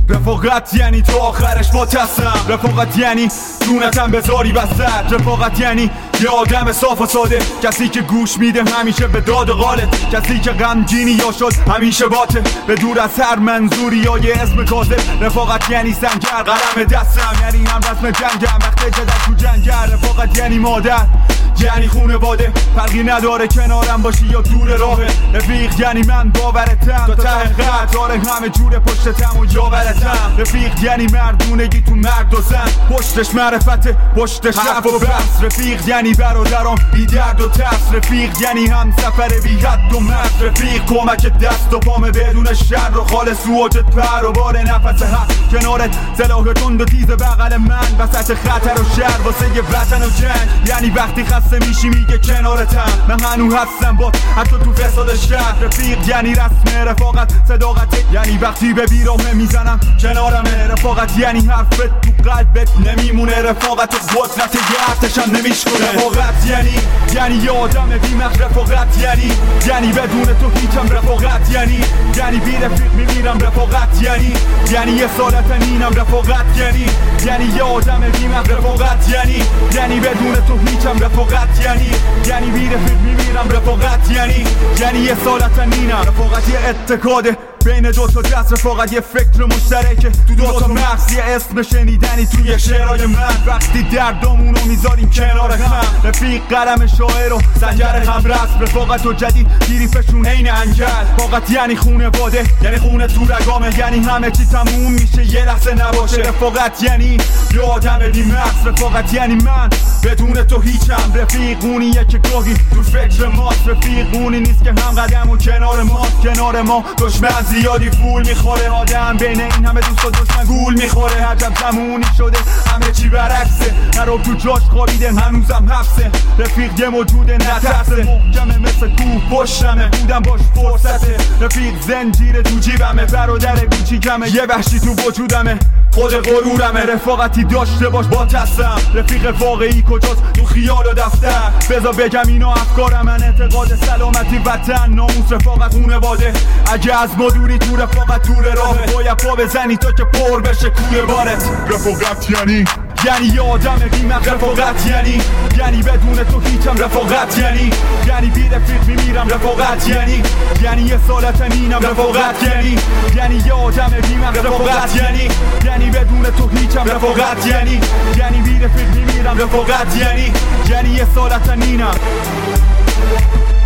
رفاقت یعنی تو آخرش با تصم، رفاقت یعنی دونتم بذاری وسط، رفاقت یعنی یه آدم صاف و ساده، کسی که گوش میده همیشه به داد قالت، کسی که غمگینی یا شد همیشه باته به دور از هر منظوری یا یه اسم کاذب. رفاقت یعنی سنگر قلم دستم، یعنی هم رسم جنگم وقت جدل تو جنگر. رفاقت یعنی مادر، یعنی خونواده، فرقی نداره کنارم باشی یا دور راهه. رفیق یعنی من باورتم تا ته خط، داره همه جور پشتتم و یاورتم. رفیق یعنی مردونگی تو مرد و زن، پشتش معرفت پشتش حرف و بس. رفیق یعنی برادرام بی درد و ترس، رفیق یعنی هم سفر بی حد و مرز. رفیق کمک دست و پامه بدون شر و خالص سوجت پر و بار نفس حق کنارت، سلاح تند و تیز بغل من وسط خطر و شر واسه یه وطن و جنگ. یعنی وقتی خسته میشی میگه کنارتم، من هنوز هستم با حتی تو فساد شهر. رفیق یعنی رسم رفاقت صداقت، یعنی وقتی به بیراهه میزنم کنارمه. رفاقت یعنی حرفت تو قلبت نمیمونه، رفاقت قدرت یه ارتشم نمیشکنه. رفاقت یعنی یه آدم بیمخ، رفاقت یعنی بدون تو هیچم، رفاقت یعنی بی رفیق میمیرم، رفاقت یعنی یه سالت نینم، رفاقت یعنی یه آدم بیمخ، رفاقت یعنی بدون تو هیچم، رفاقت یعنی بی رفیق میمیرم، رفاقت یعنی یه سالت نینم. رفاقت یه اتکاده بین دو تا دست، رفاقت یه فکر مشترکه تو دو تا مغز، یه اسم شنیدنی توی شعرهای من وقتی دردامونو میذاریم کنار هم. رفیق قلم شاعر و سنجر هم رسم، رفاقت و جدید دیریفشون عین انگل. رفاقت یعنی خونواده، یعنی خونه تو رگامه، یعنی همه چی تموم میشه یه لحظه نباشه. رفاقت یعنی یه آدم بی مغز، رفاقت یعنی من بدون تو هیچم. رفیق اونیه که گاهی تو فکر ماست، رفیق اونی نیست که هم قدم و کنار ماست. کنار ما دشمن زیادی فول میخوره، آدم بین این همه دوست و دشمن گول میخوره. عجب زمونی شده همه چی برعکسه، هر تو جاش خوابیده هنوزم حبسه. رفیق یه موجود نترسه، محکمه مثل کوه پشتمه، بودم باش فرصته. رفیق زنجیر تو جیبمه، برادر کوچیکمه، یه وحشی تو وجودمه، خود غرورمه. رفاقتی داشته باش با تصم، رفیق واقعی کجاست تو خیال و دفتر. بذار بگم اینا افکار من، اعتقاد سلامتی وطن ناموس رفاقت خونواده. اگه از ما دوری تو رفاقت دور راهه، باید پا بزنی تا که پر بشه کوله بارت. رفاقت یعنی یه آدم بیمخ، رفاقت یعنی بدون تو هیچم، رفاقت یعنی بی رفیق میمیرم، رفاقت یعنی یه سالت نینم، رفاقت یعنی یه آدم بیمخ، رفاقت یعنی بدون تو هیچم، رفاقت یعنی بی رفیق میمیرم، رفاقت یعنی یه سالت نینم.